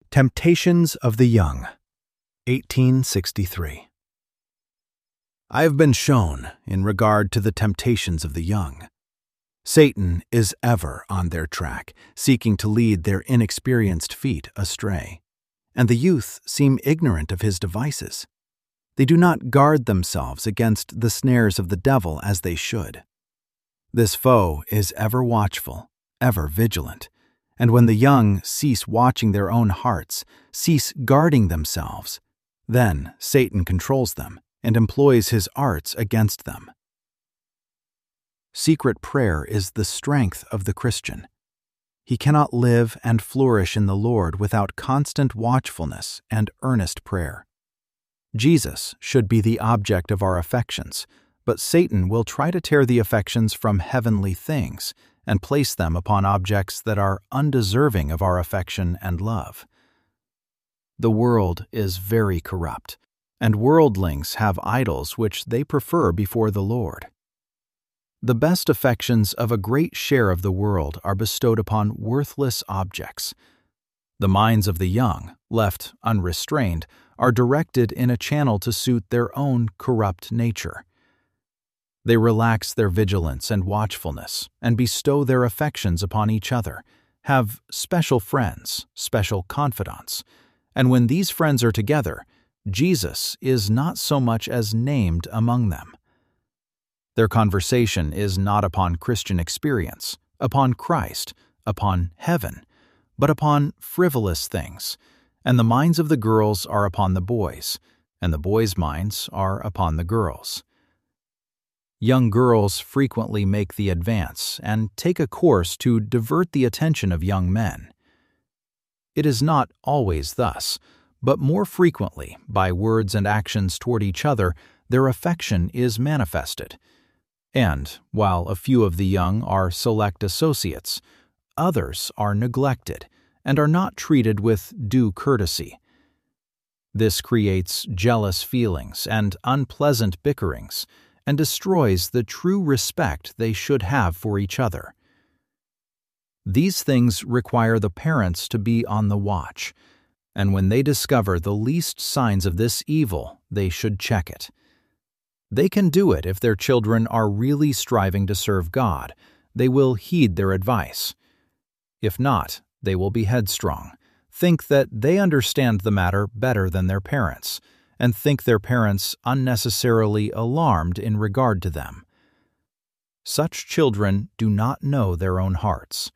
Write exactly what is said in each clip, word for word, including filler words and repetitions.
Temptations of the Young, eighteen sixty-three. I have been shown in regard to the temptations of the young. Satan is ever on their track, seeking to lead their inexperienced feet astray, and the youth seem ignorant of his devices. They do not guard themselves against the snares of the devil as they should. This foe is ever watchful, ever vigilant, and when the young cease watching their own hearts, cease guarding themselves, then Satan controls them and employs his arts against them. Secret prayer is the strength of the Christian. He cannot live and flourish in the Lord without constant watchfulness and earnest prayer. Jesus should be the object of our affections, but Satan will try to tear the affections from heavenly things and place them upon objects that are undeserving of our affection and love. The world is very corrupt, and worldlings have idols which they prefer before the Lord. The best affections of a great share of the world are bestowed upon worthless objects. The minds of the young, left unrestrained, are directed in a channel to suit their own corrupt nature. They relax their vigilance and watchfulness and bestow their affections upon each other, have special friends, special confidants, and when these friends are together, Jesus is not so much as named among them. Their conversation is not upon Christian experience, upon Christ, upon heaven, but upon frivolous things, and the minds of the girls are upon the boys, and the boys' minds are upon the girls. Young girls frequently make the advance and take a course to divert the attention of young men. It is not always thus, but more frequently, by words and actions toward each other, their affection is manifested. And, while a few of the young are select associates, others are neglected and are not treated with due courtesy. This creates jealous feelings and unpleasant bickerings, and destroys the true respect they should have for each other. These things require the parents to be on the watch, and when they discover the least signs of this evil, they should check it. They can do it if their children are really striving to serve God. They will heed their advice. If not, they will be headstrong, think that they understand the matter better than their parents, and think their parents unnecessarily alarmed in regard to them. Such children do not know their own hearts.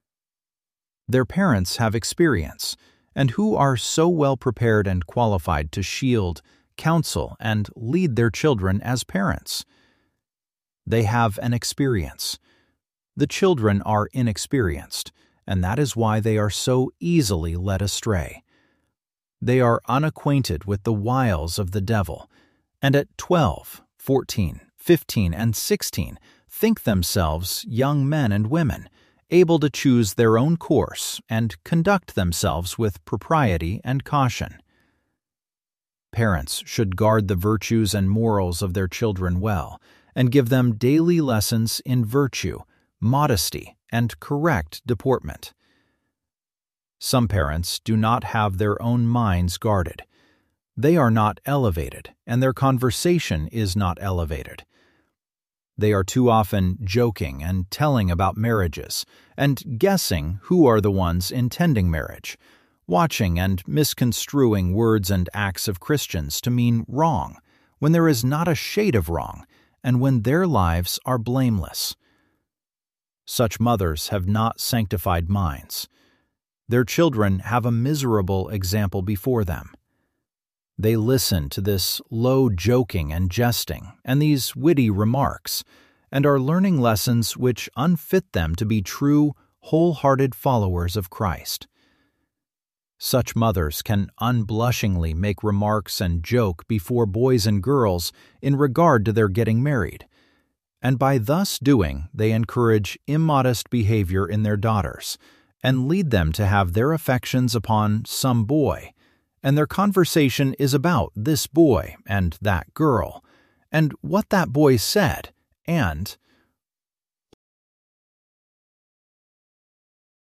Their parents have experience, and who are so well prepared and qualified to shield, counsel, and lead their children as parents? They have an experience. The children are inexperienced, and that is why they are so easily led astray. They are unacquainted with the wiles of the devil, and at twelve, fourteen, fifteen, and sixteen think themselves young men and women, able to choose their own course and conduct themselves with propriety and caution. Parents should guard the virtues and morals of their children well, and give them daily lessons in virtue, modesty, and correct deportment. Some parents do not have their own minds guarded. They are not elevated, and their conversation is not elevated. They are too often joking and telling about marriages, and guessing who are the ones intending marriage, watching and misconstruing words and acts of Christians to mean wrong, when there is not a shade of wrong, and when their lives are blameless. Such mothers have not sanctified minds. Their children have a miserable example before them. They listen to this low joking and jesting and these witty remarks, and are learning lessons which unfit them to be true, wholehearted followers of Christ. Such mothers can unblushingly make remarks and joke before boys and girls in regard to their getting married, and by thus doing they encourage immodest behavior in their daughters, and lead them to have their affections upon some boy, and their conversation is about this boy and that girl, and what that boy said, and